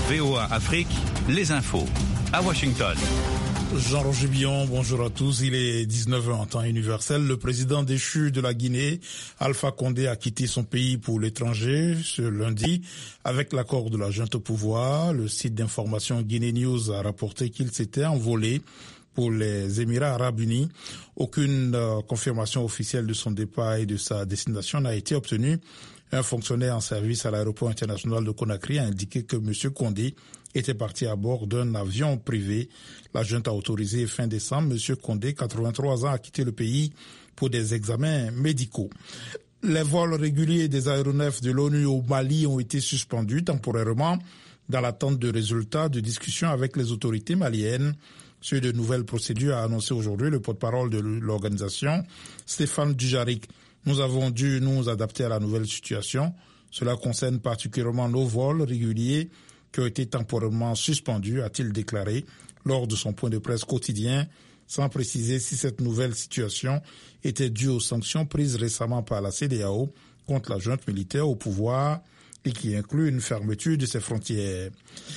VOA Afrique, les infos. À Washington. Jean-Roger Billon, bonjour à tous. Il est 19h en temps universel. Le président déchu de la Guinée, Alpha Condé, a quitté son pays pour l'étranger ce lundi avec l'accord de la junte au pouvoir. Le site d'information Guinée News a rapporté qu'il s'était envolé pour les Émirats arabes unis. Aucune confirmation officielle de son départ et de sa destination n'a été obtenue. Un fonctionnaire en service à l'aéroport international de Conakry a indiqué que M. Condé était parti à bord d'un avion privé. La junte a autorisé fin décembre M. Condé, 83 ans, à quitter le pays pour des examens médicaux. Les vols réguliers des aéronefs de l'ONU au Mali ont été suspendus temporairement dans l'attente de résultats de discussions avec les autorités maliennes. Sur de nouvelles procédures a annoncé aujourd'hui le porte-parole de l'organisation, Stéphane Dujarric. Nous avons dû nous adapter à la nouvelle situation. Cela concerne particulièrement nos vols réguliers qui ont été temporairement suspendus, a-t-il déclaré lors de son point de presse quotidien, sans préciser si cette nouvelle situation était due aux sanctions prises récemment par la CEDEAO contre la junte militaire au pouvoir et qui inclut une fermeture de ses frontières.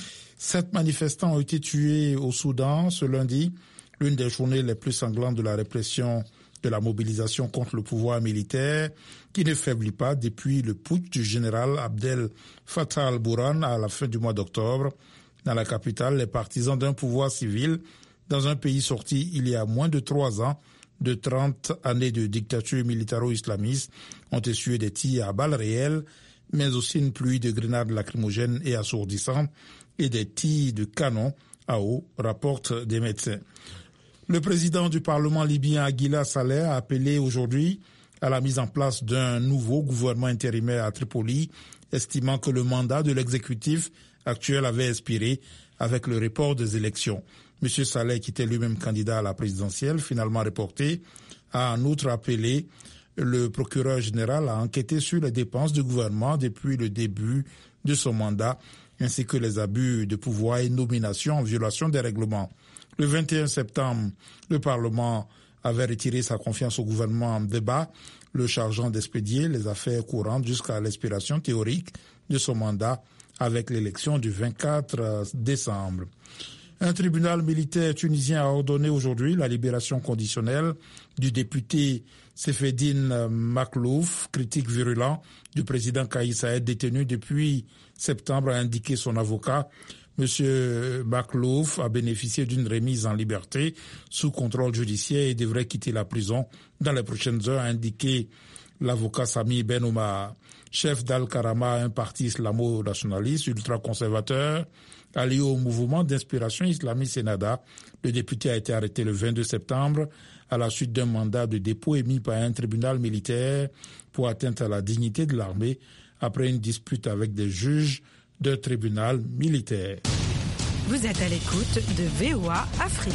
7 manifestants ont été tués au Soudan ce lundi, l'une des journées les plus sanglantes de la répression de la mobilisation contre le pouvoir militaire qui ne faiblit pas depuis le putsch du général Abdel Fattah al-Burhan à la fin du mois d'octobre. Dans la capitale, les partisans d'un pouvoir civil dans un pays sorti il y a moins de 3 ans de 30 années de dictature militaro-islamiste ont essuyé des tirs à balles réelles, mais aussi une pluie de grenades lacrymogènes et assourdissantes et des tirs de canon à eau, rapportent des médecins. Le président du Parlement libyen, Aguila Saleh, a appelé aujourd'hui à la mise en place d'un nouveau gouvernement intérimaire à Tripoli, estimant que le mandat de l'exécutif actuel avait expiré avec le report des élections. M. Saleh, qui était lui-même candidat à la présidentielle, finalement reporté, a en outre appelé le procureur général à enquêter sur les dépenses du gouvernement depuis le début de son mandat, ainsi que les abus de pouvoir et nominations en violation des règlements. Le 21 septembre, le Parlement avait retiré sa confiance au gouvernement en débat, le chargeant d'expédier les affaires courantes jusqu'à l'expiration théorique de son mandat avec l'élection du 24 décembre. Un tribunal militaire tunisien a ordonné aujourd'hui la libération conditionnelle du député Sefeddine Maklouf, critique virulent du président Kais Saied, détenu depuis septembre, a indiqué son avocat. Monsieur Maklouf a bénéficié d'une remise en liberté sous contrôle judiciaire et devrait quitter la prison dans les prochaines heures, a indiqué l'avocat Sami Ben Oumar. Chef d'Al-Karama, un parti islamo-nationaliste ultra-conservateur, allié au mouvement d'inspiration islamiste Ennahda, le député a été arrêté le 22 septembre à la suite d'un mandat de dépôt émis par un tribunal militaire pour atteinte à la dignité de l'armée après une dispute avec des juges d'un tribunal militaire. Vous êtes à l'écoute de VOA Afrique.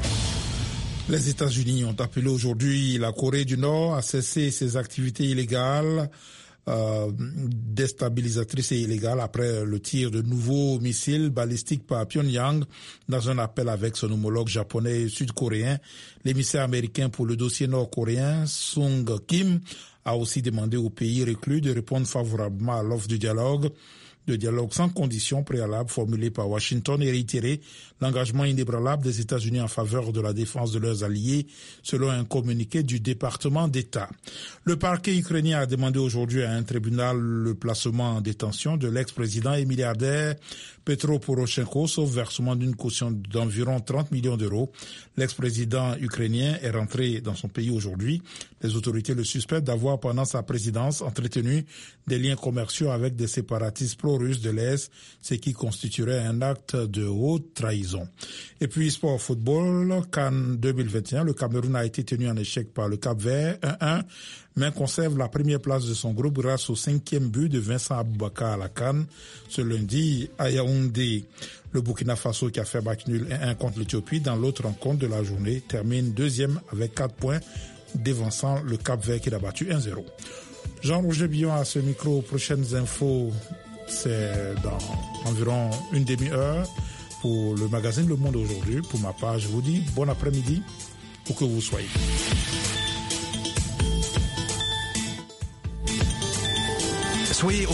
Les États-Unis ont appelé aujourd'hui la Corée du Nord à cesser ses activités illégales, déstabilisatrices et illégales après le tir de nouveaux missiles balistiques par Pyongyang dans un appel avec son homologue japonais et sud-coréen. L'émissaire américain pour le dossier nord-coréen, Sung Kim, a aussi demandé aux pays reclus de répondre favorablement à l'offre de dialogue sans condition préalable formulée par Washington et réitérer l'engagement inébranlable des États-Unis en faveur de la défense de leurs alliés, selon un communiqué du département d'État. Le parquet ukrainien a demandé aujourd'hui à un tribunal le placement en détention de l'ex-président et milliardaire Petro Poroshenko, sauf versement d'une caution d'environ 30 millions d'euros. L'ex-président ukrainien est rentré dans son pays aujourd'hui. Les autorités le suspectent d'avoir, pendant sa présidence, entretenu des liens commerciaux avec des séparatistes pro-russes de l'Est, ce qui constituerait un acte de haute trahison. Et puis, sport football, CAN 2021, le Cameroun a été tenu en échec par le Cap-Vert 1-1, mais conserve la première place de son groupe grâce au 5e but de Vincent Aboubakar à la CAN ce lundi à Yaoundé. Le Burkina Faso, qui a fait match nul 1-1 contre l'Éthiopie dans l'autre rencontre de la journée, termine deuxième avec 4 points, dévançant le Cap-Vert qui l'a battu 1-0. Jean-Roger Billon à ce micro. Prochaines infos, c'est dans environ une demi-heure pour le magazine Le Monde aujourd'hui. Pour ma part, je vous dis bon après-midi où que vous soyez. Soyez